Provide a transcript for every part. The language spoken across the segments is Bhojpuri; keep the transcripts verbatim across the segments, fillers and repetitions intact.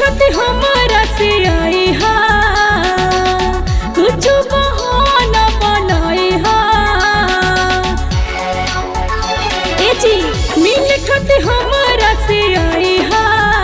खत हमारा से आई हा कुछ बहाना बनाई हा ए जी मिल खत हमारा से आई हा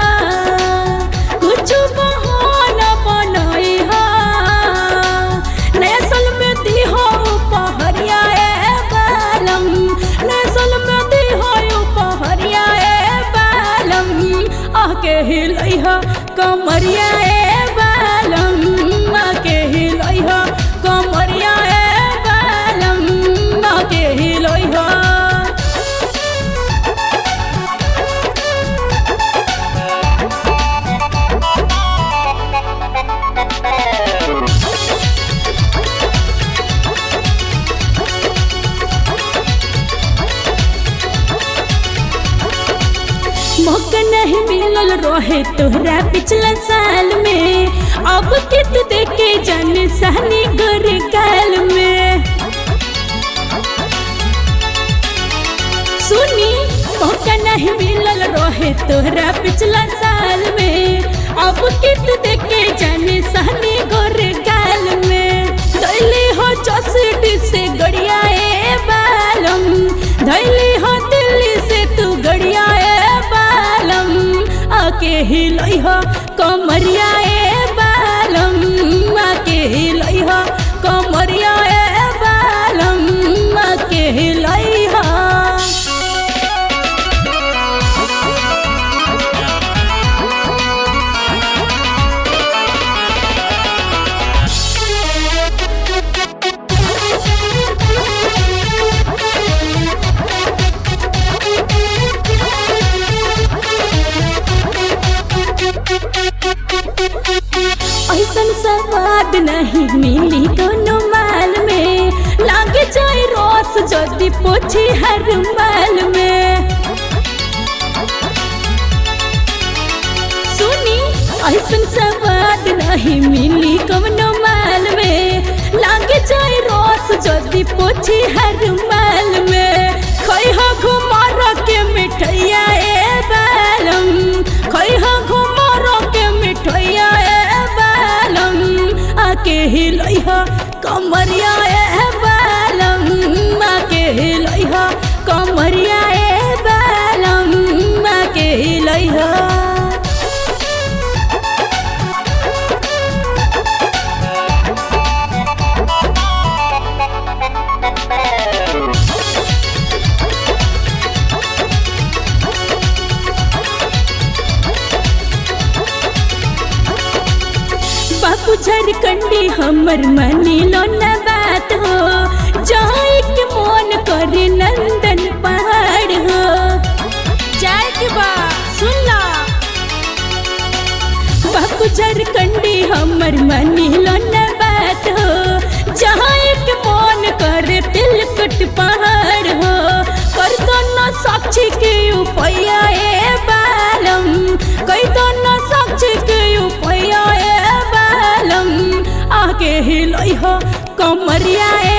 कुछ बहाना बनाई हा नया साल में दी हो पहरिया ए बालम नया साल में दी हो पहरिया ए बालम आके हिलैहा कमरिया ए बालम आके हिलैहा कमरिया ए बालम आके हिलैहा मौका नहीं मिलल रहे तोहरा पिछला साल में अब कित देखे जन सहनी गुर गाल में सुनी मौका नहीं मिलल रहे तोहरा पिछला साल में अब कित देखे जन सहनी गुर गाल में दैली हो चौसठ से गड़िया ए बालम दैली हो दिल्ली से तू गड़िया ए आके हिलैहा कमरिया ए बालम आके हिलैहा कमरिया ए बालम आके हिलैहा ऐसन स्वाद नहीं मिली कोनो माल में लागे जाए रस जदी पोछी हर माल में सुनी ऐसन स्वाद नहीं मिली कोनो माल में लागे जाए रस जदी पोछी हर माल में खैहा घुमार के मिठैया ए बालम खैहा घुमार के मिठैया आके हिलैहा कमरिया ए बालम आके हिलैहा कमरिया ए बालम आके हिलैहा बापू झारखंडी हमर मनी लो न बात हो जाए के मन करे नंदन पहाड़ हो जाए के बा सुन ला बापू झारखंडी हमर मनी लो न बात हो जाए के मन करे तिलकट पहाड़ हो कर दो न साक्षी के उपैया ए बालम कई दो न साक्षी के उपैया ए आके हिलैहा कमरिया